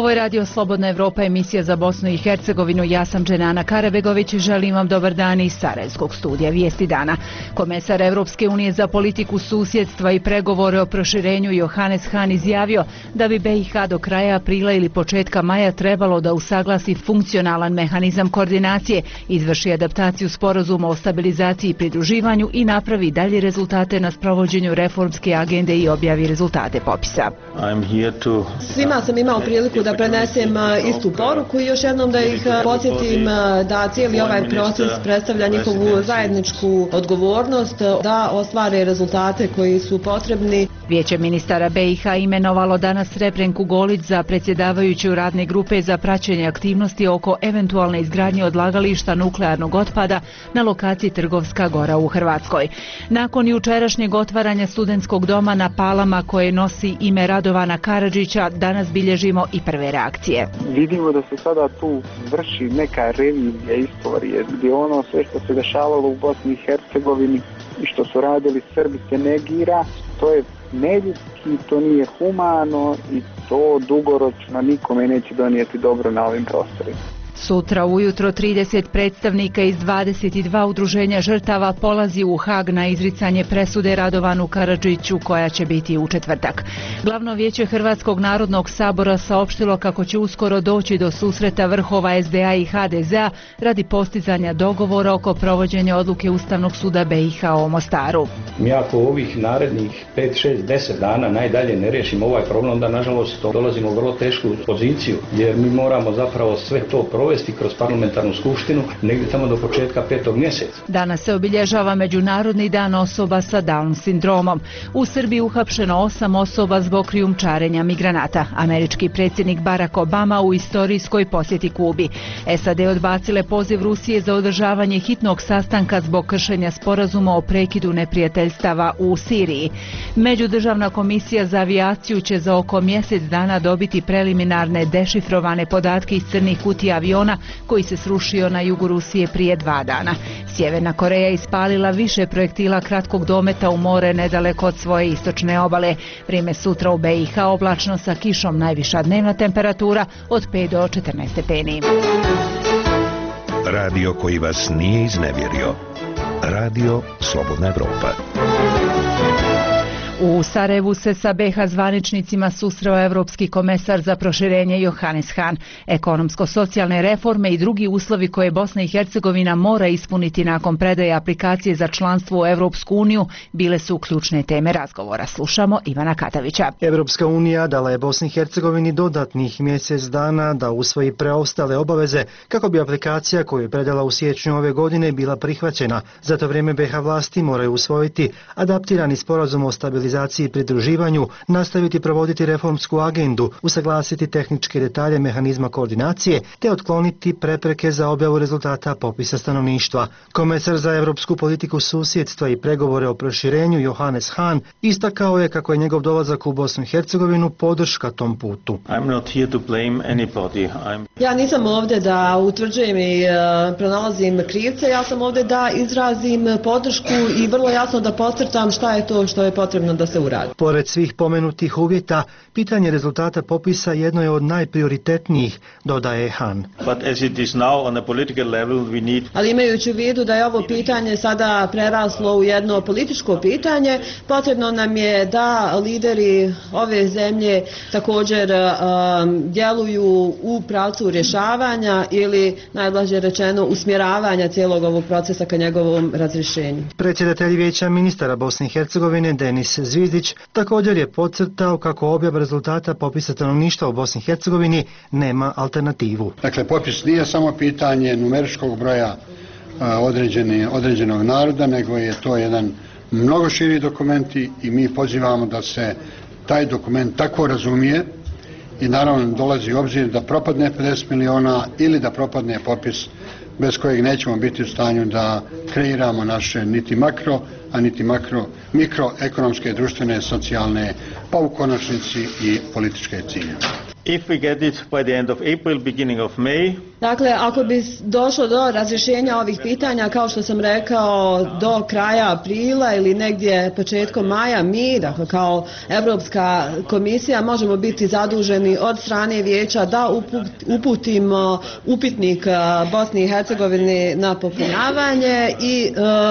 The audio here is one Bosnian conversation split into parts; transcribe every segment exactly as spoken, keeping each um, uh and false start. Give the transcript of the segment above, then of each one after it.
Ovo je Radio Slobodna Evropa, emisija za Bosnu i Hercegovinu. Ja sam Dženana Karabegović i želim vam dobar dan iz Sarajevskog studija Vijesti dana. Komesar Evropske unije za politiku susjedstva i pregovore o proširenju Johannes Hahn izjavio da bi B i H do kraja aprila ili početka maja trebalo da usaglasi funkcionalan mehanizam koordinacije, izvrši adaptaciju sporazuma o stabilizaciji i pridruživanju i napravi dalje rezultate na sprovođenju reformske agende i objavi rezultate popisa. Svima sam imao priliku da prenesem istu poruku i još jednom da ih podsjetim da cijeli ovaj proces predstavlja njihovu zajedničku odgovornost da ostvare rezultate koji su potrebni. Vijeće ministara B i H imenovalo danas Srebrenku Golić za predsjedavajuću radne grupe za praćenje aktivnosti oko eventualne izgradnje odlagališta nuklearnog otpada na lokaciji Trgovska Gora u Hrvatskoj. Nakon jučerašnjeg otvaranja studentskog doma na Palama koje nosi ime Radovana Karadžića, danas bilježimo i prve reakcije. Vidimo da se sada tu vrši neka revizija istorije, gdje ono sve što se dešavalo u Bosni i Hercegovini i što su radili Srbi se negira. To je neljudski, to nije humano i to dugoročno nikome neće donijeti dobro na ovim prostorima. Sutra ujutro trideset predstavnika iz dvadeset dva udruženja žrtava polazi u Hag na izricanje presude Radovanu Karadžiću koja će biti u četvrtak. Glavno vijeće Hrvatskog narodnog sabora saopštilo kako će uskoro doći do susreta vrhova S D A i H D Z A radi postizanja dogovora oko provođenja odluke Ustavnog suda B i H o Mostaru. Mi ako ovih narednih pet, šest, deset dana najdalje ne riješimo ovaj problem, onda nažalost dolazimo u vrlo tešku poziciju jer mi moramo zapravo sve to provesti kroz parlamentarnu skupštinu negdje tamo do početka petog mjeseca. Danas se obilježava Međunarodni dan osoba sa Down sindromom. U Srbiji uhapšeno osam osoba zbog krijumčarenja migranata. Američki predsjednik Barack Obama u istorijskoj posjeti Kubi. S A D odbacile poziv Rusije za održavanje hitnog sastanka zbog kršenja sporazuma o prekidu neprijateljstava u Siriji. Međudržavna komisija za avijaciju će za oko mjesec dana dobiti preliminarne dešifrovane podatke iz crnih kutija aviona koji se srušio na jugu Rusije prije dva dana. Sjeverna Koreja ispalila više projektila kratkog dometa u more nedaleko od svoje istočne obale. Vrijeme sutra u B i H oblačno sa kišom, najviša dnevna temperatura od pet do četrnaest stepeni. Radio koji vas nije iznevjerio. Radio Slobodna Evropa. U Sarajevu se sa B i H zvaničnicima susreo Evropski komesar za proširenje Johannes Hahn. Ekonomsko-socijalne reforme i drugi uslovi koje Bosna i Hercegovina mora ispuniti nakon predaje aplikacije za članstvo u Evropsku uniju bile su ključne teme razgovora. Slušamo Ivana Katavića. Evropska unija dala je Bosni i Hercegovini dodatnih mjesec dana da usvoji preostale obaveze kako bi aplikacija koju je predala u siječnju ove godine bila prihvaćena. Za to vrijeme B i H vlasti moraju usvojiti adaptirani sporazum o stabilizaciji i pridruživanju, nastaviti provoditi reformsku agendu, usaglasiti tehničke detalje mehanizma koordinacije te otkloniti prepreke za objavu rezultata popisa stanovništva. Komesar za evropsku politiku susjedstva i pregovore o proširenju Johannes Hahn istakao je kako je njegov dolazak u Bosnu i Hercegovinu podrška tom putu. Ja nisam ovdje da utvrđujem i uh, pronalazim krivce, ja sam ovdje da izrazim podršku i vrlo jasno da podcrtam šta je to što je potrebno da se uradi. Pored svih pomenutih uvjeta, pitanje rezultata popisa jedno je od najprioritetnijih, dodaje Hahn. Need... Ali imajući u vidu da je ovo pitanje sada preraslo u jedno političko pitanje, potrebno nam je da lideri ove zemlje također um, djeluju u pravcu rješavanja ili najblaže rečeno usmjeravanja cijelog ovog procesa ka njegovom razrješenju. Predsjedatelj Vijeća ministara Bosne i Hercegovine Denis Zvizdić također je podcrtao kako objava rezultata popisa stanovništva u Bosni i Hercegovini nema alternativu. Dakle, popis nije samo pitanje numeričkog broja a, određene, određenog naroda, nego je to jedan mnogo širi dokument i mi pozivamo da se taj dokument tako razumije i naravno dolazi u obzir da propadne pedeset miliona ili da propadne popis bez kojeg nećemo biti u stanju da kreiramo naše niti makro, a niti makro, mikroekonomske, društvene, socijalne, pa u konačnici i političke ciljeve. If we get it by the end of April, beginning of May. Dakle, ako bi došlo do razrješenja ovih pitanja, kao što sam rekao, do kraja aprila ili negdje početkom maja, mi, dakle, kao Europska komisija, možemo biti zaduženi od strane vijeća da uputimo upitnik Bosni i Hercegovini na popunjavanje i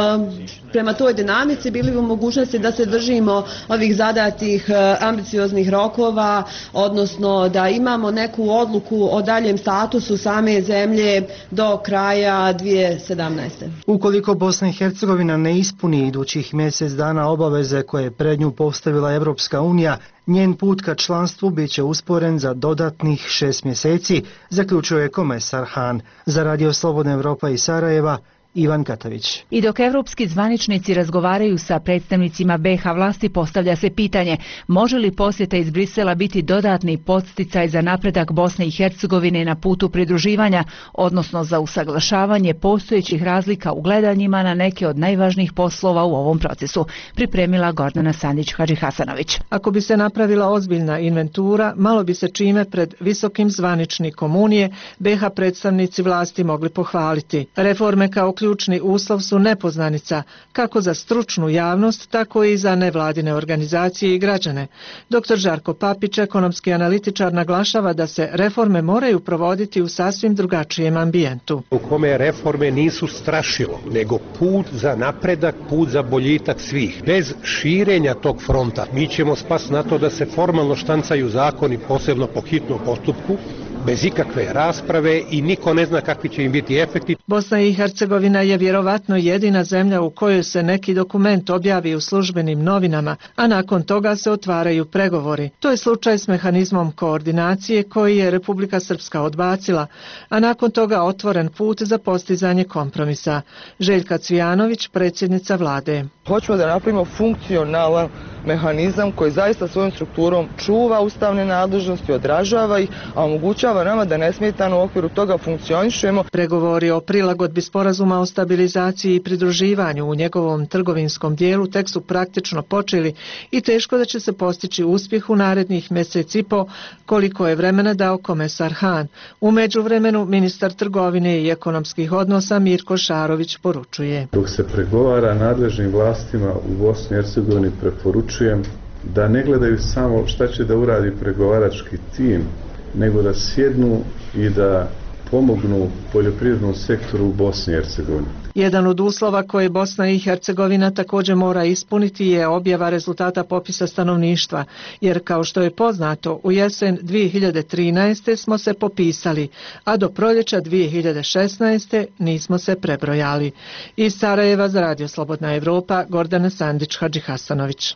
e, prema toj dinamici bili u mogućnosti da se držimo ovih zadatih ambicioznih rokova, odnosno da imamo neku odluku o daljem statusu same zemlje do kraja dvije tisuće sedamnaeste. Ukoliko Bosna i Hercegovina ne ispuni idućih mjesec dana obaveze koje je pred nju postavila Europska unija, njen put ka članstvu bit će usporen za dodatnih šest mjeseci, zaključuje komesar Han. Za Radio Slobodna Europa iz Sarajeva, Ivan Katavić. I dok evropski zvaničnici razgovaraju sa predstavnicima B iH vlasti, postavlja se pitanje može li posjeta iz Brisela biti dodatni podsticaj za napredak Bosne i Hercegovine na putu pridruživanja, odnosno za usaglašavanje postojećih razlika u gledanjima na neke od najvažnijih poslova u ovom procesu, pripremila Gordana Sandić-Hadžihasanović. Ako bi se napravila ozbiljna inventura, malo bi se čime pred visokim zvaničnikom Unije B iH predstavnici vlasti mogli pohvaliti. Reforme kao ključni uslov su nepoznanica, kako za stručnu javnost, tako i za nevladine organizacije i građane. doktor Žarko Papić, ekonomski analitičar, naglašava da se reforme moraju provoditi u sasvim drugačijem ambijentu. U kome reforme nisu strašilo, nego put za napredak, put za boljitak svih. Bez širenja tog fronta mi ćemo spasti na to da se formalno štancaju zakoni, posebno po hitnom postupku, bez ikakve rasprave i niko ne zna kakvi će im biti efekti. Bosna i Hercegovina je vjerovatno jedina zemlja u kojoj se neki dokument objavi u službenim novinama, a nakon toga se otvaraju pregovori. To je slučaj s mehanizmom koordinacije koji je Republika Srpska odbacila, a nakon toga otvoren put za postizanje kompromisa. Željka Cvijanović, predsjednica vlade. Hoćemo da napravimo funkcionalan mehanizam koji zaista svojom strukturom čuva ustavne nadležnosti, odražava ih, a omogućava nama da nesmetano u okviru toga funkcionišemo. Pregovori o prilagodbi sporazuma o stabilizaciji i pridruživanju u njegovom trgovinskom dijelu tek su praktično počeli i teško da će se postići uspjeh u narednih mjesec i po, koliko je vremena dao komesar Han. U međuvremenu ministar trgovine i ekonomskih odnosa Mirko Šarović poručuje. Dok se pregovara nadležnim vlastima u Bosni i Hercegovini, preporučujem da ne gledaju samo šta će da uradi pregovarački tim, nego da sjednu i da pomognu poljoprivrednom sektoru u Bosni i Hercegovini. Jedan od uslova koje Bosna i Hercegovina također mora ispuniti je objava rezultata popisa stanovništva, jer kao što je poznato, u jesen dvije hiljade trinaeste smo se popisali, a do proljeća dvije hiljade šesnaeste nismo se prebrojali. Iz Sarajeva za Radio Slobodna Evropa, Gordana Sandić-Hadžihasanović.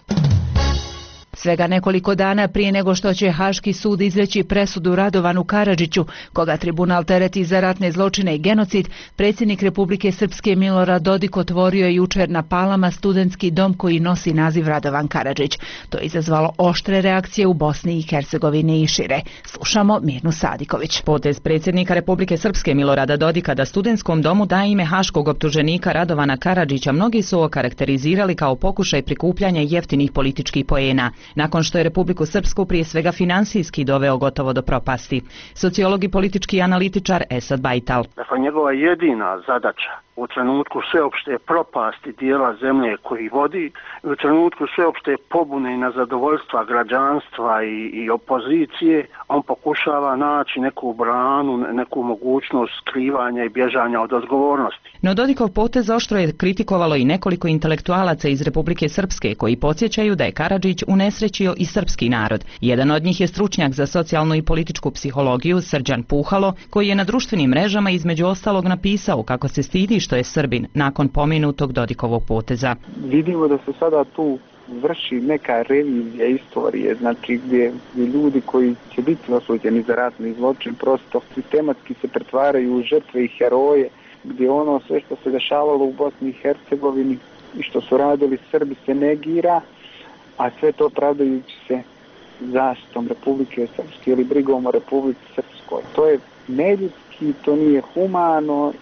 Svega nekoliko dana prije nego što će Haški sud izreći presudu Radovanu Karadžiću, koga tribunal tereti za ratne zločine i genocid, predsjednik Republike Srpske Milorad Dodik otvorio je jučer na Palama studentski dom koji nosi naziv Radovan Karadžić. To je izazvalo oštre reakcije u Bosni i Hercegovini i šire. Slušamo Mirnu Sadiković. Potez predsjednika Republike Srpske Milorada Dodika da studentskom domu da ime haškog optuženika Radovana Karadžića mnogi su okarakterizirali kao pokušaj prikupljanja jeftinih političkih poena, nakon što je Republiku Srpsku prije svega finansijski doveo gotovo do propasti. Sociolog i politički analitičar Esad Bajtal. Dakle, njegova jedina zadaća u trenutku sveopšte propasti dijela zemlje koji vodi i u trenutku sveopšte pobune i nezadovoljstva građanstva i, i opozicije, on pokušava naći neku branu, neku mogućnost skrivanja i bježanja od odgovornosti. No Dodikov potez oštro je kritikovalo i nekoliko intelektualaca iz Republike Srpske koji podsjećaju da je Karadžić unesrećio i srpski narod. Jedan od njih je stručnjak za socijalnu i političku psihologiju Srđan Puhalo, koji je na društvenim mrežama između ostalog napisao kako se stidi što je Srbin nakon pomenutog Dodikovog poteza. Vidimo da se sada tu vrši neka revizija istorije, znači gdje, gdje ljudi koji će biti osuđeni za ratni zločin prosto sistematski se pretvaraju u žrtve i heroje, gdje ono sve što se dešavalo u Bosni i Hercegovini i što su radili Srbi se negira, a sve to pravdajući se zaštitom Republike Srpske ili brigom o Republici Srpskoj. To je neljudski, to nije humano i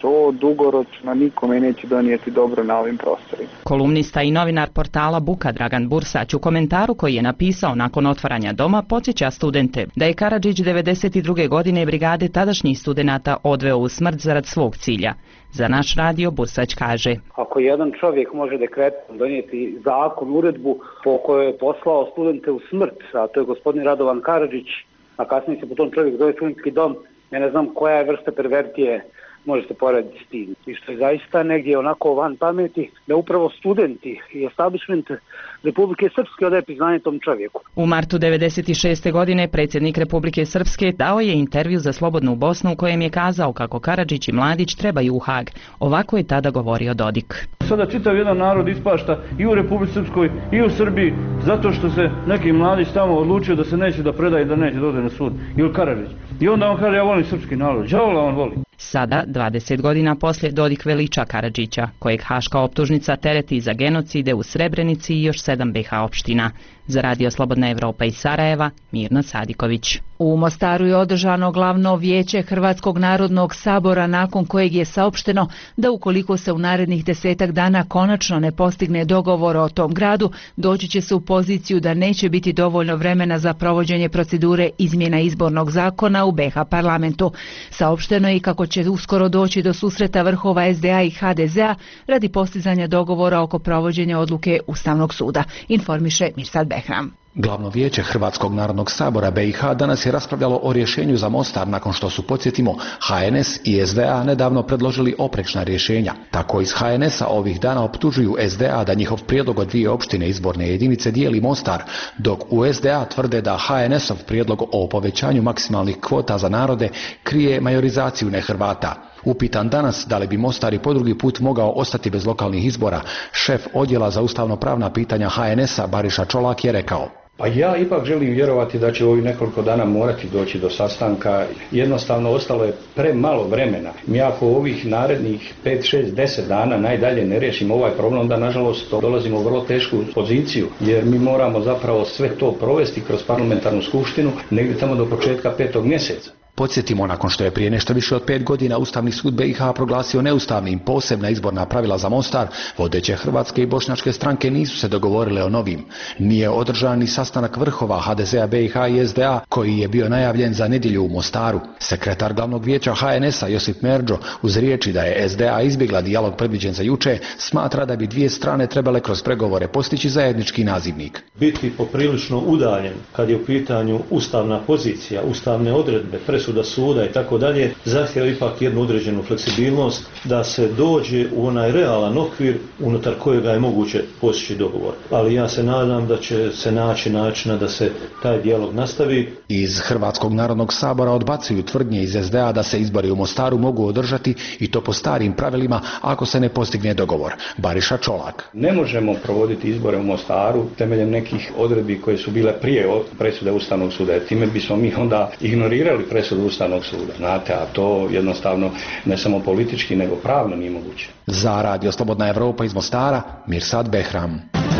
to dugoročno nikome neće donijeti dobro na ovim prostorima. Kolumnista i novinar portala Buka Dragan Bursać u komentaru koji je napisao nakon otvaranja doma podsjeća studente da je Karadžić devedeset druge godine brigade tadašnjih studenata odveo u smrt zarad svog cilja. Za naš radio Bursać kaže: Ako jedan čovjek može dekretom donijeti zakon, uredbu po kojoj je poslao studente u smrt, a to je gospodin Radovan Karadžić, a kasnije se po tom čovjek zove studentski dom, ja ne znam koja je vrsta pervertije može se porediti s tim. I što je zaista negdje onako van pameti da upravo studenti i establishment Republike Srpske odaje priznanje tom čovjeku. U martu devedeset šeste godine predsjednik Republike Srpske dao je intervju za Slobodnu Bosnu u kojem je kazao kako Karadžić i Mladić trebaju u Hag. Ovako je tada govorio Dodik. Sada čitav jedan narod ispašta i u Republici Srpskoj i u Srbiji zato što se neki Mladić tamo odlučio da se neće da predaje, da neće da ode na sud. Ili Karadžić. I onda on kaže: ja volim srpski narod. Đavola on voli. Sada, dvadeset godina poslije, Dodik veliča Karadžića, kojeg haška optužnica tereti za genocide u Srebrenici i još sedam be ha opština. Za Radio Slobodna Evropa iz Sarajeva, Mirna Sadiković. U Mostaru je održano glavno vijeće Hrvatskog narodnog sabora nakon kojeg je saopšteno da ukoliko se u narednih desetak dana konačno ne postigne dogovor o tom gradu, doći će se u poziciju da neće biti dovoljno vremena za provođenje procedure izmjena izbornog zakona u be ha parlamentu. Saopšteno je i kako će uskoro doći do susreta vrhova es de a i ha de zea radi postizanja dogovora oko provođenja odluke Ustavnog suda, informiše Mirsad Behram. Glavno vijeće Hrvatskog narodnog sabora be i ha danas je raspravljalo o rješenju za Mostar nakon što su, podsjetimo, ha en es i es de a nedavno predložili oprečna rješenja. Tako iz ha en esa ovih dana optužuju es de a da njihov prijedlog od dvije opštine izborne jedinice dijeli Mostar, dok u es de a tvrde da ha en esov prijedlog o povećanju maksimalnih kvota za narode krije majorizaciju nehrvata. Upitan danas da li bi Mostar i po drugi put mogao ostati bez lokalnih izbora, šef odjela za ustavno-pravna pitanja ha en esa Bariša Čolak je rekao: Pa ja ipak želim vjerovati da će ovih nekoliko dana morati doći do sastanka. Jednostavno ostalo je premalo vremena. Mi ako ovih narednih pet, šest, deset dana najdalje ne riješimo ovaj problem, da nažalost dolazimo u vrlo tešku poziciju, jer mi moramo zapravo sve to provesti kroz parlamentarnu skupštinu negdje tamo do početka petog mjeseca. Podsjetimo, nakon što je prije nešto više od pet godina Ustavni sud be i ha proglasio neustavnim posebna izborna pravila za Mostar, vodeće hrvatske i bošnjačke stranke nisu se dogovorile o novim. Nije održan ni sastanak vrhova ha de zea, be i ha i es de a koji je bio najavljen za nedjelju u Mostaru. Sekretar glavnog vijeća ha en esa Josip Merđo, uz riječi da je es de a izbjegla dijalog predviđen za juče, smatra da bi dvije strane trebale kroz pregovore postići zajednički nazivnik. Biti poprilično udaljen kad je u pitanju ustavna pozicija, ustavne odredbe, presuda suda i tako dalje, zahtjeva ipak jednu određenu fleksibilnost da se dođe u onaj realan okvir unutar kojega je moguće postići dogovor. Ali ja se nadam da će se naći načina da se taj dijalog nastavi. Iz Hrvatskog narodnog sabora odbacuju tvrdnje iz es de a da se izbori u Mostaru mogu održati i to po starim pravilima ako se ne postigne dogovor. Bariša Čolak: Ne možemo provoditi izbore u Mostaru temeljem nekih odredbi koje su bile prije presude Ustavnog suda, jer time bismo mi onda ignorirali presudu Ustavnog suda, znate, a to jednostavno ne samo politički nego pravno nije moguće. Za Radio Slobodna Evropa iz Mostara, Mirsad Behram.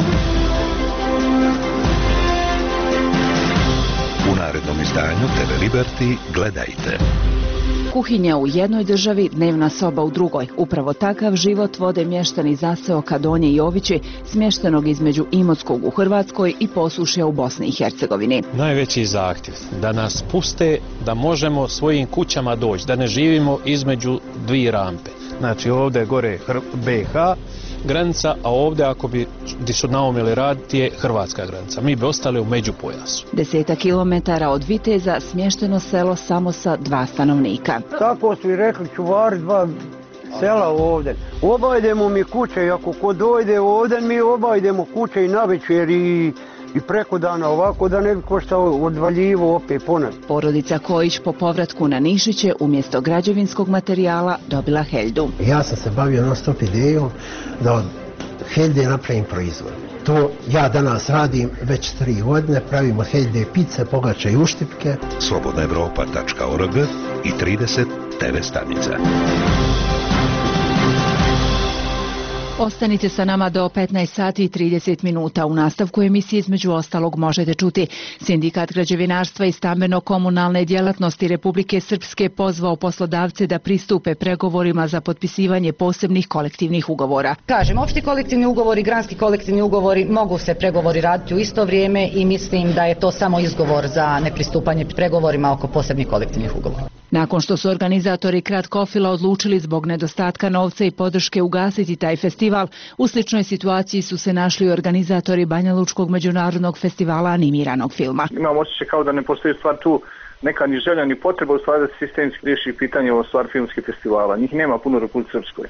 U narednom izdanju te ve Liberty gledajte. Kuhinja u jednoj državi, dnevna soba u drugoj. Upravo takav život vode mještani zaseoka Donje Jovići, smještenog između Imotskog u Hrvatskoj i Posušja u Bosni i Hercegovini. Najveći zahtjev da nas puste da možemo svojim kućama doći, da ne živimo između dvije rampe. Znači ovdje gore be i ha granica, a ovdje ako bi di su naumili raditi je hrvatska granica. Mi bi ostali u međupojasu. Deseta kilometara od Viteza smješteno selo samo sa dva stanovnika. Tako su i rekli čuvari dva sela ovdje. Obajdemo mi kuće i ako ko dojde ovdje mi obajdemo kuće i na večer i i preko dana ovako da ne bi koštao odvaljivo opet ponovno. Porodica Kojić po povratku na Nišiće umjesto građevinskog materijala dobila heldu. Ja sam se bavio non stop idejom da od helde napravim proizvod. To ja danas radim već tri godine, pravimo helde, pice, pogače i uštipke. slobodna evropa tačka org i trideset te ve stanica. Ostanite sa nama do petnaest sati i trideset minuta. U nastavku emisije između ostalog možete čuti: Sindikat građevinarstva i stambeno-komunalne djelatnosti Republike Srpske pozvao poslodavce da pristupe pregovorima za potpisivanje posebnih kolektivnih ugovora. Kažem, opšti kolektivni ugovori, granski kolektivni ugovori, mogu se pregovori raditi u isto vrijeme i mislim da je to samo izgovor za nepristupanje pregovorima oko posebnih kolektivnih ugovora. Nakon što su organizatori Kratkofila odlučili zbog nedostatka novca i podrške ugasiti taj festival, u sličnoj situaciji su se našli organizatori Banjalučkog međunarodnog festivala animiranog filma. Imam osjećaj kao da ne postoji stvar tu neka ni želja ni potreba u stvari da se sistemski riješi pitanje o stvar filmskih festivala. Njih nema puno u Republici Srpskoj.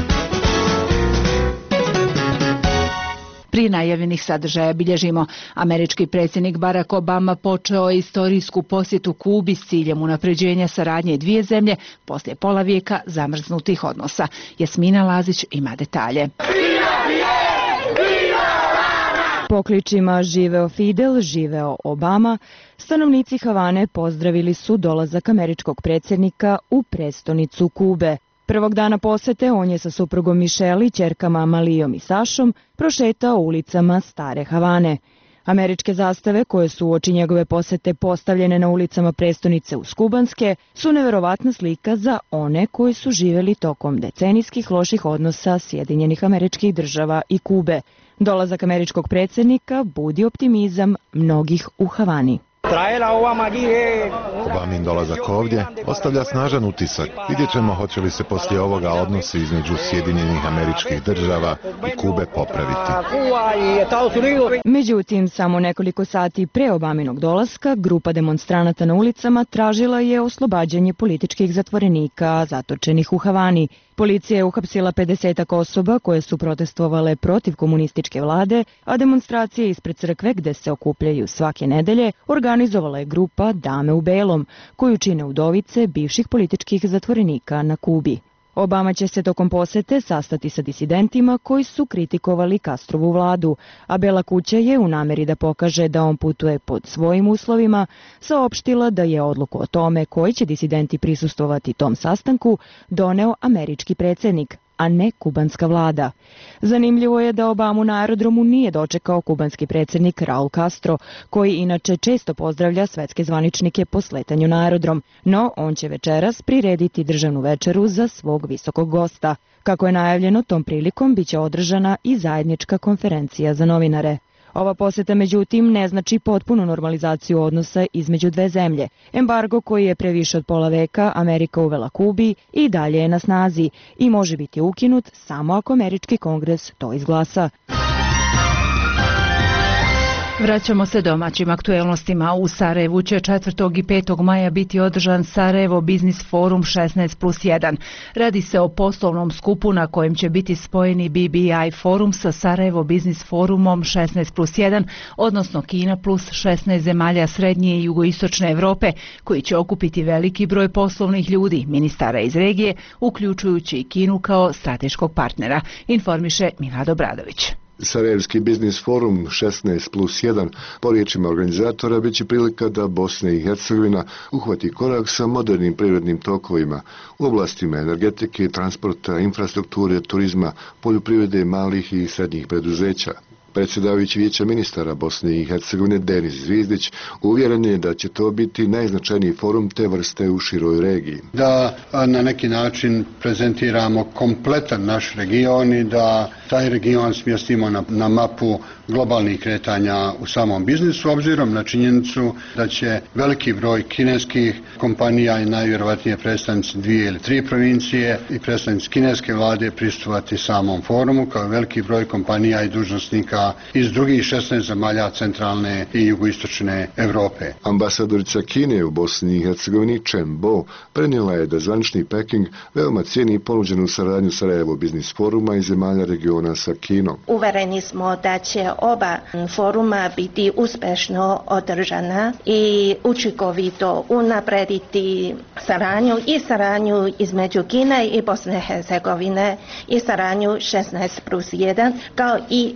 Prije najavljenih sadržaja bilježimo: američki predsjednik Barack Obama počeo je istorijsku posjetu Kubi s ciljem unapređenja saradnje dvije zemlje poslije pola vijeka zamrznutih odnosa. Jasmina Lazić ima detalje. Pokličima živeo Fidel, živeo Obama, stanovnici Havane pozdravili su dolazak američkog predsjednika u prestonicu Kube. Prvog dana posete on je sa suprugom Michelle i ćerkama Amalijom i Sašom prošetao ulicama stare Havane. Američke zastave koje su uoči njegove posete postavljene na ulicama prestonice uz kubanske su neverovatna slika za one koji su živjeli tokom decenijskih loših odnosa Sjedinjenih Američkih Država i Kube. Dolazak američkog predsjednika budi optimizam mnogih u Havani. Obamin dolazak ovdje ostavlja snažan utisak. Vidjet ćemo hoće li se poslije ovoga odnosi između Sjedinjenih Američkih Država i Kube popraviti. Međutim, samo nekoliko sati pre Obaminog dolaska, grupa demonstranata na ulicama tražila je oslobađanje političkih zatvorenika zatočenih u Havani. Policija je uhapsila pedesetak osoba koje su protestovale protiv komunističke vlade, a demonstracije ispred crkve gde se okupljaju svake nedelje organizovala je grupa Dame u belom, koju čine udovice bivših političkih zatvorenika na Kubi. Obama će se tokom posete sastati sa disidentima koji su kritikovali Castrovu vladu, a Bela kuća je u nameri da pokaže da on putuje pod svojim uslovima saopštila da je odluku o tome koji će disidenti prisustvovati tom sastanku doneo američki predsjednik, a ne kubanska vlada. Zanimljivo je da Obamu na aerodromu nije dočekao kubanski predsjednik Raul Castro, koji inače često pozdravlja svetske zvaničnike po sletanju na aerodrom, no on će večeras prirediti državnu večeru za svog visokog gosta. Kako je najavljeno, tom prilikom biće održana i zajednička konferencija za novinare. Ova posjeta međutim ne znači potpunu normalizaciju odnosa između dve zemlje. Embargo koji je pre više od pola veka Amerika uvela Kubi i dalje je na snazi i može biti ukinut samo ako američki kongres to izglasa. Vraćamo se domaćim aktuelnostima. U Sarajevu će četvrtog i petog maja biti održan Sarajevo Biznis Forum šesnaest plus jedan. Radi se o poslovnom skupu na kojem će biti spojeni B B I forum sa Sarajevo Biznis Forumom šesnaest plus jedan, odnosno Kina plus šesnaest zemalja srednje i jugoistočne Evrope, koji će okupiti veliki broj poslovnih ljudi, ministara iz regije, uključujući i Kinu kao strateškog partnera, informiše Milad Obradović. Sarajevski biznis forum šesnaest plus jedan po riječima organizatora bit će prilika da Bosna i Hercegovina uhvati korak sa modernim privrednim tokovima u oblastima energetike, transporta, infrastrukture, turizma, poljoprivrede, malih i srednjih preduzeća. Predsjedavajući Vijeća ministara Bosne i Hercegovine Denis Zvizdić uvjeren je da će to biti najznačajniji forum te vrste u široj regiji. Da na neki način prezentiramo kompletan naš region i da taj region smjestimo na, na mapu globalnih kretanja u samom biznisu, obzirom na činjenicu da će veliki broj kineskih kompanija i najvjerovatnije predstavnici dvije ili tri provincije i predstavnici kineske vlade prisustvovati samom forumu, kao veliki broj kompanija i dužnosnika iz drugih šesnaest zemalja centralne i jugoistočne Europe. Ambasadorica Kine u Bosni i Hercegovini Chen Bo prenijela je da zvanični Peking veoma cijeni ponuđenu saradnju Sarajevo Biznis Foruma i zemalja regiona sa Kinom. Uvereni smo da će oba foruma biti uspješno održana i učinkovito unaprediti saradnju i saradnju između Kine i Bosne i Hercegovine i saradnju šesnaest plus jedan kao i ekonomiju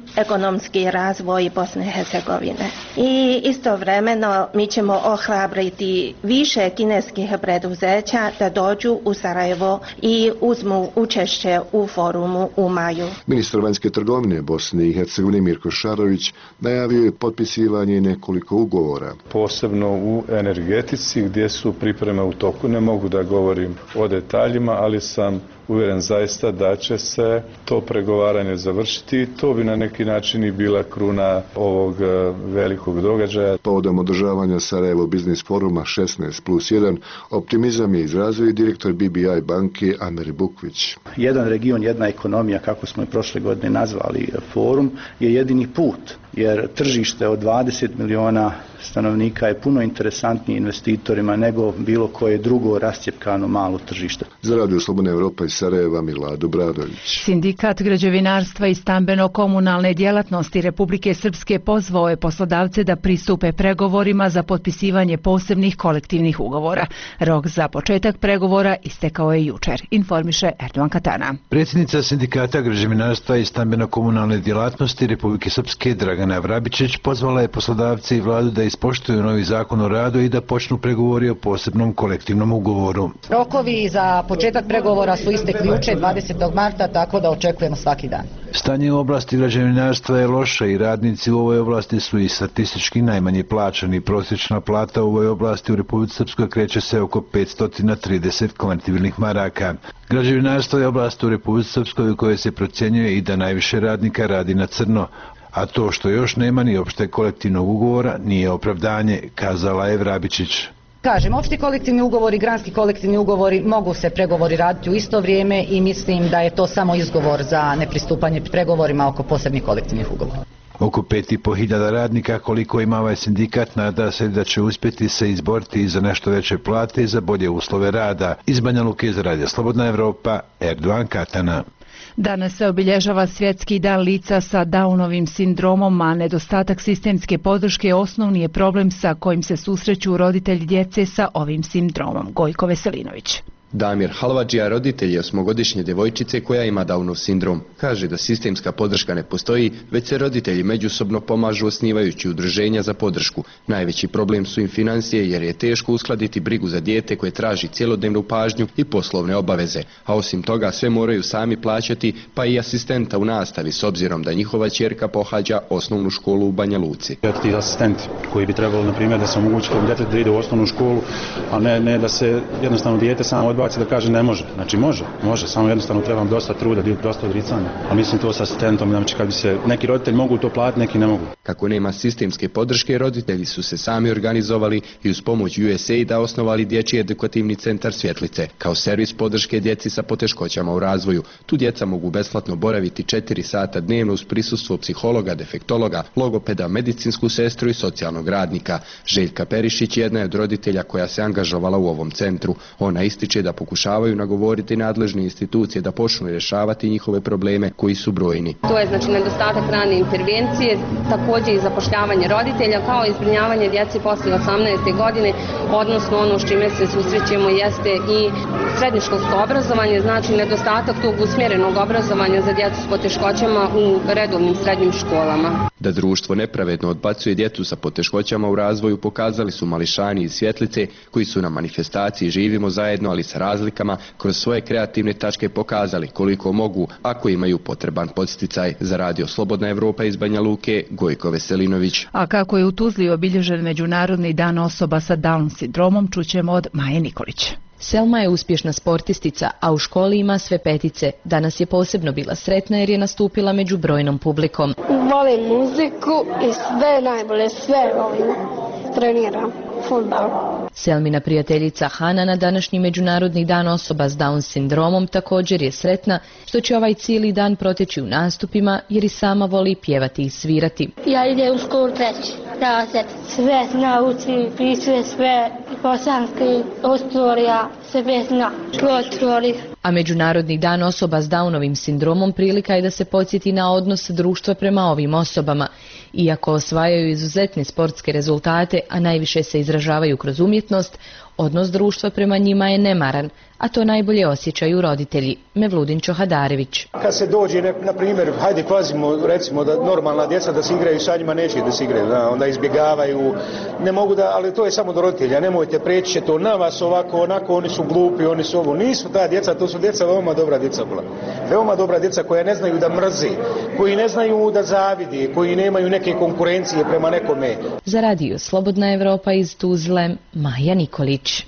ekonomski razvoj Bosne i Hercegovine. I istovremeno mi ćemo ohrabriti više kineskih preduzeća da dođu u Sarajevo i uzmu učešće u forumu u maju. Ministar vanjske trgovine Bosne i Hercegovine Mirko Šarović najavio je potpisivanje nekoliko ugovora. Posebno u energetici gdje su pripreme u toku. Ne mogu da govorim o detaljima, ali sam uvjeren zaista da će se to pregovaranje završiti. To bi na neki način i bila kruna ovog velikog događaja. Povodom održavanja Sarajevo Biznis foruma šesnaest plus jedan optimizam je izrazio i direktor B B I banke Amer Bukvić. Jedan region, jedna ekonomija, kako smo i prošle godine nazvali forum, je jedini put, jer tržište od dvadeset miliona stanovnika je puno interesantnije investitorima nego bilo koje drugo rascjepkano malo tržište. Za Radio Slobodna Evropa iz Sarajeva Milado Bradović. Sindikat građevinarstva i stambeno-komunalne djelatnosti Republike Srpske pozvao je poslodavce da pristupe pregovorima za potpisivanje posebnih kolektivnih ugovora. Rok za početak pregovora istekao je jučer, informiše Erdovan Katana. Predsjednica Sindikata građevinarstva i stambeno-komunalne djelatnosti Republike Srpske Dragana Vrabičić pozvala je poslodavce i vladu da ispoštuju novi zakon o radu i da počnu pregovori o posebnom kolektivnom ugovoru. Rokovi za početak pregovora su istekli jučer dvadesetog marta, tako da očekujemo svaki dan. Stanje u oblasti građevinarstva je loše i radnici u ovoj oblasti su i statistički najmanje plaćani. Prosječna plata u ovoj oblasti u Republici Srpskoj kreće se oko petsto trideset konvertibilnih maraka. Građevinarstvo je oblast u Republici Srpskoj u kojoj se procjenjuje i da najviše radnika radi na crno, a to što još nema ni opšte kolektivnog ugovora nije opravdanje, kazala je Vrabičić. Kažem, opšti kolektivni ugovori, granski kolektivni ugovori, mogu se pregovori raditi u isto vrijeme i mislim da je to samo izgovor za nepristupanje pregovorima oko posebnih kolektivnih ugovora. Oko pet i po hiljada radnika koliko ima ovaj sindikat nada se da će uspjeti se izboriti za nešto veće plate i za bolje uslove rada. Iz Banja Luke za Radio Slobodna Evropa, Erdovan Katana. Danas se obilježava svjetski dan lica sa Downovim sindromom, a nedostatak sistemske podrške osnovni je problem sa kojim se susreću roditelji djece sa ovim sindromom. Gojko Veselinović. Damir Halvadžija roditelj je osmogodišnje djevojčice koja ima Downov sindrom. Kaže da sistemska podrška ne postoji, već se roditelji međusobno pomažu osnivajući udruženja za podršku. Najveći problem su im financije jer je teško uskladiti brigu za dijete koje traži cjelodnevnu pažnju i poslovne obaveze. A osim toga sve moraju sami plaćati, pa i asistenta u nastavi s obzirom da njihova ćerka pohađa osnovnu školu u Banja Luci. Ti asistenti koji bi trebalo, na primjer, da se omogući djetetu da ide u osnovnu školu, a ne, ne da se jednostavno dijete samo odbaci da kaže ne može. Znači može, može, samo jednostavno trebam dosta truda, dosta odricanja. A mislim to s asistentom, znači kad bi se neki roditelji mogu to platiti, neki ne mogu. Kako nema sistemske podrške, roditelji su se sami organizovali i uz pomoć U S A I D-a osnovali dječji edukativni centar Svjetlice, kao servis podrške djeci sa poteškoćama u razvoju. Tu djeca mogu besplatno boraviti četiri sata dnevno uz prisustvo psihologa, defektologa, logopeda, medicinsku sestru i socijalnog radnika. Željka Perišić jedna je od roditelja koja se angažovala u ovom centru. Ona ističe da pokušavaju nagovoriti nadležne institucije da počnu rješavati njihove probleme koji su brojni. To je znači nedostatak rane intervencije, također i zapošljavanje roditelja kao i zbrinjavanje djece poslije osamnaeste godine, odnosno ono s čime se susrećemo jeste i srednjoškolsko obrazovanje, znači nedostatak tog usmjerenog obrazovanja za djecu s poteškoćama u redovnim srednjim školama. Da društvo nepravedno odbacuje djecu sa poteškoćama u razvoju pokazali su mališani iz Svjetlice koji su na manifestaciji Živimo zajedno, ali sa razlikama, kroz svoje kreativne tačke pokazali koliko mogu ako imaju potreban podsticaj. Za Radio Slobodna Evropa iz Banja Luke, Gojko Veselinović. A kako je u Tuzli obilježen Međunarodni dan osoba sa Down sindromom, čućemo od Maje Nikolić. Selma je uspješna sportistica, a u školi ima sve petice. Danas je posebno bila sretna jer je nastupila među brojnom publikom. Volim muziku i sve najbolje, sve volim. Treniram fudbal. Selmina prijateljica Hana na današnji Međunarodni dan osoba s Down sindromom također je sretna što će ovaj cijeli dan proteći u nastupima jer i sama voli pjevati i svirati. Ja idem u školu treći razred. Sve zna, uči, pisuje sve, bosanski, istorija, sve zna, kontroli. A Međunarodni dan osoba s Downovim sindromom prilika je da se podsjeti na odnos društva prema ovim osobama. Iako osvajaju izuzetne sportske rezultate, a najviše se izražavaju kroz umjetnost, Odnos društva prema njima je nemaran, a to najbolje osjećaju roditelji. Mevludin Čohadarević. Kad se dođe, na primjer, hajde pazimo, recimo da normalna djeca da se igraju sa njima, neće da se igraju, da, onda izbjegavaju, ne mogu da, ali to je samo do roditelja, nemojte preći će to na vas ovako, onako, oni su glupi, oni su ovo, nisu ta djeca, to su djeca veoma dobra djeca bila. Veoma dobra djeca koja ne znaju da mrzi, koji ne znaju da zavidi, koji nemaju neke konkurencije prema nekome. Za radio Slobodna Evropa iz Tuzle, Maja Nikolić.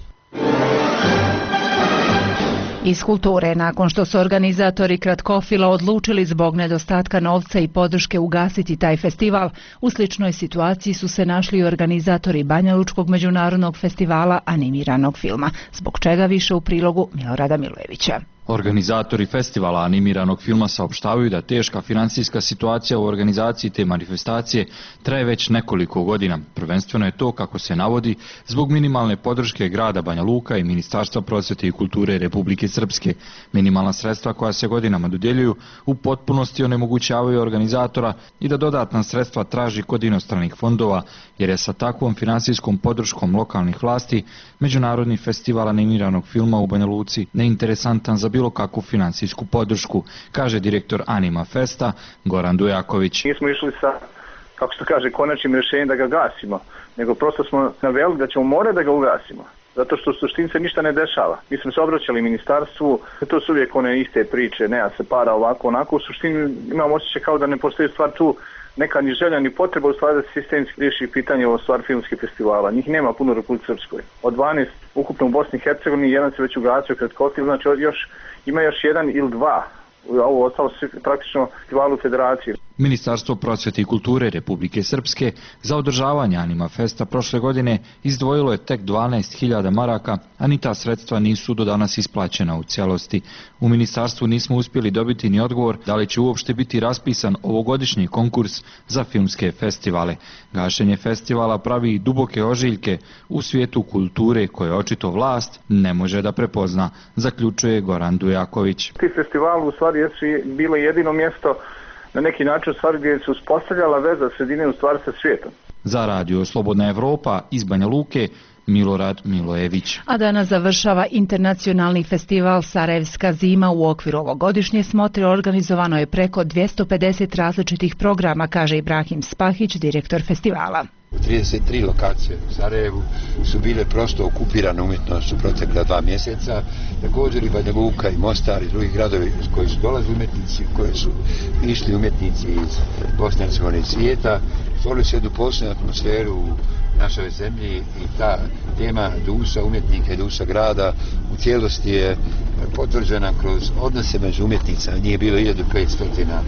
Iz kulture, nakon što su organizatori Kratkofila odlučili zbog nedostatka novca i podrške ugasiti taj festival, u sličnoj situaciji su se našli i organizatori Banjalučkog međunarodnog festivala animiranog filma, zbog čega više u prilogu Milorada Milojevića. Organizatori festivala animiranog filma saopštavaju da teška financijska situacija u organizaciji te manifestacije traje već nekoliko godina. Prvenstveno je to, kako se navodi, zbog minimalne podrške grada Banja Luka i Ministarstva prosvete i kulture Republike Srpske. Minimalna sredstva koja se godinama dodjeljuju u potpunosti onemogućavaju organizatora i da dodatna sredstva traži kod inostranih fondova, jer je sa takvom financijskom podrškom lokalnih vlasti Međunarodni festival animiranog filma u Banja Luci neinteresantan za bilo kakvu financijsku podršku, kaže direktor Anima Festa Goran Dujaković. Nismo išli sa, kako se kaže, konačnim rješenjem da ga gasimo, nego prosto smo naveli da ćemo morati da ga ugasimo. Zato što u suštini se ništa ne dešava. Mi smo se obraćali ministarstvu, to su uvijek one iste priče, nema se para ovako, onako. U suštini imamo osjećaj kao da ne postoji stvar tu neka ni želja ni potreba u stvari da se sistemski riješi pitanje o stvar filmskih festivala. Njih nema puno u Republici Srpskoj. Od dvanaest ukupno u Bosni i Hercegovini, jedan se već ugasio Kratkofil, znači još, ima još jedan ili dva. Ovo ostalo se praktično festivalu federacije. Ministarstvo prosvete i kulture Republike Srpske za održavanje Anima Festa prošle godine izdvojilo je tek dvanaest hiljada maraka, a ni ta sredstva nisu do danas isplaćena u cijelosti. U ministarstvu nismo uspjeli dobiti ni odgovor da li će uopšte biti raspisan ovogodišnji konkurs za filmske festivale. Gašenje festivala pravi duboke ožiljke u svijetu kulture koje očito vlast ne može da prepozna, zaključuje Goran Dujaković. Ti festivali u stvari jesu bile jedino mjesto na neki način stvari gdje se uspostavljala veza sredine u stvari sa svijetom. Za radio Slobodna Evropa iz Banja Luke, Milorad Milojević. A danas završava internacionalni festival Sarajevska zima. U okviru ovogodišnje smotre organizovano je preko dvjesto pedeset različitih programa, kaže Ibrahim Spahić, direktor festivala. trideset tri lokacije u Sarajevu su bile prosto okupirane umjetnost u protekla dva mjeseca. Također i Banja Luka i Mostar i drugi gradovi s koji su dolazili umjetnici, koji su išli umjetnici iz Bosne i Hercegovine i svijeta, stvorili su jednu posebnu atmosferu u našoj zemlji i ta tema duša umjetnika i duša grada u cijelosti je potvrđena kroz odnose među umjetnicama. Nije bilo hiljadu petsto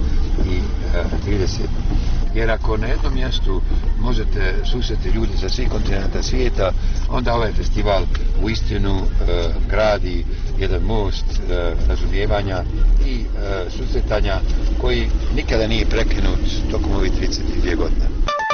trideset. Jer ako na jednom mjestu možete susreti ljudi sa svih kontinenta svijeta, onda ovaj festival u istinu e, gradi jedan most e, razumijevanja i e, susretanja koji nikada nije prekinut tokom ovih trideset dvije godine.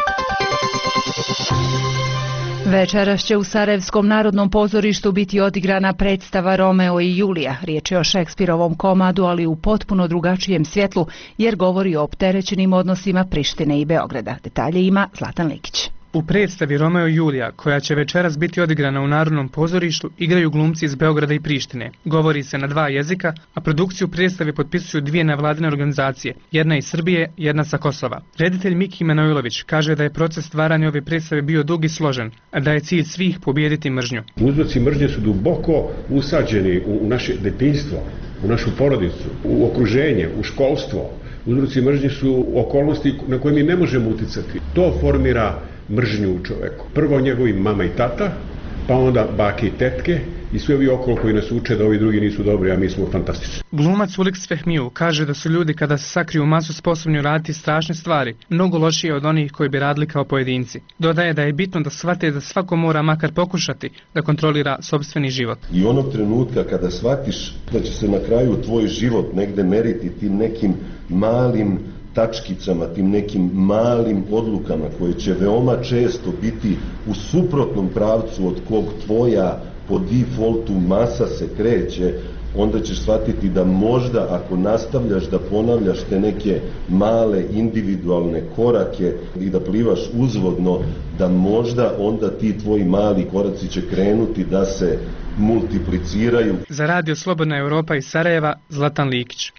Večeras će u Sarajevskom narodnom pozorištu biti odigrana predstava Romeo i Julija. Riječ je o Šekspirovom komadu, ali u potpuno drugačijem svjetlu, jer govori o opterećenim odnosima Prištine i Beograda. Detalje ima Zlatan Likić. U predstavi Romeo i Julija, koja će večeras biti odigrana u Narodnom pozorištu, igraju glumci iz Beograda i Prištine. Govori se na dva jezika, a produkciju predstave potpisuju dvije nevladine organizacije, jedna iz Srbije, jedna sa Kosova. Reditelj Miki Manojlović kaže da je proces stvaranja ove predstave bio dug i složen, a da je cilj svih pobijediti mržnju. Uzroci mržnje su duboko usađeni u naše detinjstvo, u našu porodicu, u okruženje, u školstvo. Uzroci mržnje su okolnosti na koje mi ne možemo uticati. To formira mržnju u čoveku. Prvo njegovi mama i tata, pa onda bake i tetke i svi ovi okolo koji nas uče da ovi drugi nisu dobri, a mi smo fantastični. Glumac Uliks Fehmiju kaže da su ljudi kada se sakriju u masu sposobni raditi strašne stvari, mnogo lošije od onih koji bi radili kao pojedinci. Dodaje da je bitno da shvate da svako mora makar pokušati da kontrolira sopstveni život. I onog trenutka kada shvatiš da će se na kraju tvoj život negde meriti tim nekim malim tačkicama, tim nekim malim odlukama koje će veoma često biti u suprotnom pravcu od kog tvoja po defaultu masa se kreće, onda ćeš shvatiti da možda ako nastavljaš da ponavljaš te neke male individualne korake i da plivaš uzvodno, da možda onda ti tvoji mali koraci će krenuti da se multipliciraju. Za Radio Slobodna Europa iz Sarajeva, Zlatan Likić.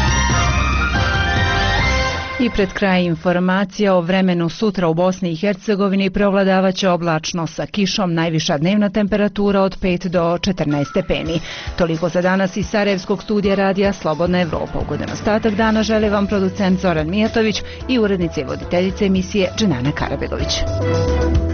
I pred kraj informacija o vremenu sutra u Bosni i Hercegovini preovladavaće oblačno sa kišom, najviša dnevna temperatura od pet do četrnaest stepeni. Toliko za danas iz Sarajevskog studija radija Slobodna Evropa. Ugodan ostatak dana želi vam producent Zoran Mijatović i urednica i voditeljica emisije Dženana Karabegović.